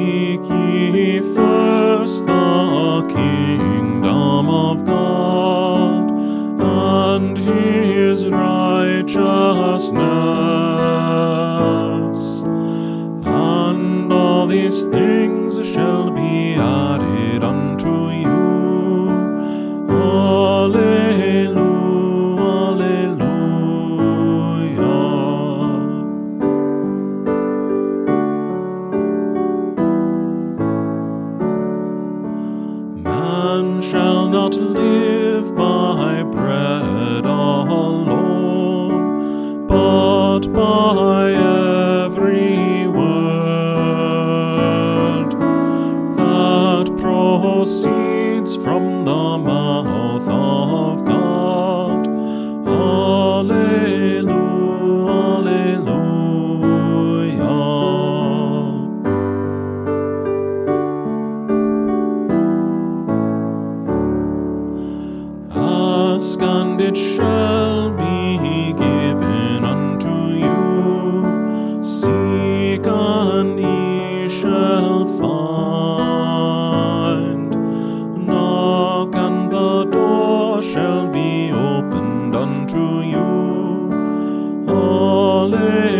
Seek ye first the kingdom of God and his righteousness, and all these things shall be added unto you. Alleluia, alleluia. Man shall not live by bread alone, but by every word that proceeds from the mouth of God. Alleluia, alleluia. Ask and it shall be given unto you. Seek and ye shall find. Knock and the door shall be opened unto you. Alleluia.